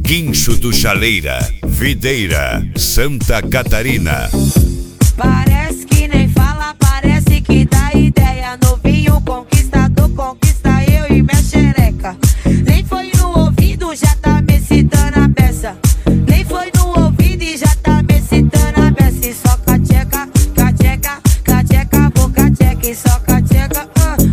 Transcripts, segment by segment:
Guincho do Chaleira, Videira, Santa Catarina. Parece que nem fala, parece que dá ideia. Novinho conquistador, conquista eu e minha xereca. Nem foi no ouvido, já tá me citando a peça. Nem foi no ouvido e já tá me citando a peça. E só cateca, cateca, cateca, vou cateca. E só cateca,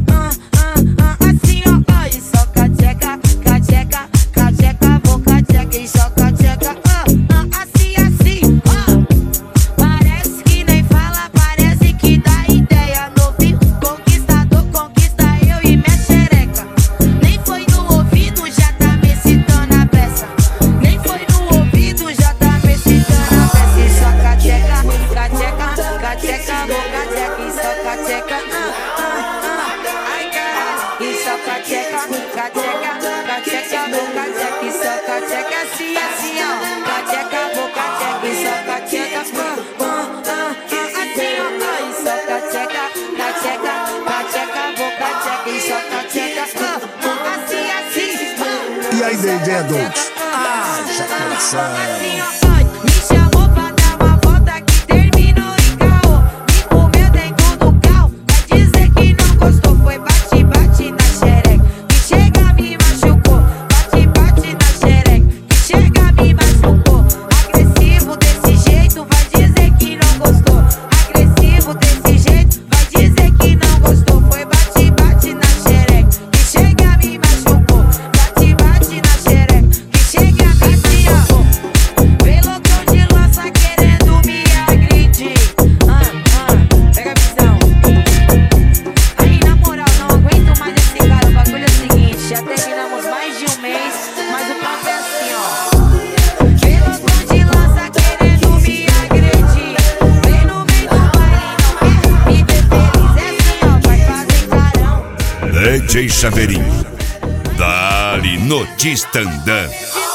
assim ó, e só cateca, cateca, cateca, vou cateca. E só cateca, assim, assim, Parece que nem fala, parece que dá ideia. Novinho, conquistador, conquista eu e minha xereca. Nem foi no ouvido, já tá me citando a peça. Nem foi no ouvido, já tá me citando a peça. E só cateca, cateca, cateca, vou cateca. E só cateca, ai caralho. E só cateca, cateca, cateca, vou cateca. E só cateca, assim, assim ó. Cateca, vou cateca. E só cateca, assim ó. E só cateca, cateca, cateca, vou cateca. E só cateca, assim, assim. E aí, DJ Adultos? Ejaculação. Me chamou pra dar uma volta que terminou em caô. Me comeu dentro do carro, vai dizer que não gostou. Foi bate, bate na xereca, que chega me machucou. Bate, bate na xereca, que chega me machucou. Agressivo desse jeito, vai dizer que não gostou. Agressivo desse jeito, vai dizer que não gostou. Foi bate, bate na xereca, que chega me machucou. Bate, bate na xereca, que chega assim ó. Pelotão de lança querendo me agredir. Pega a visão. Aí na moral, não aguento mais esse cara. O bagulho é o seguinte, já terminamos mais de um mês, mas o papo é assim ó. Pelotão de lança querendo me agredir. Vem no meio do baile, não quer me ver feliz. É assim ó, vai fazer carão. DJ Chaveirinho, dali no Tistandã.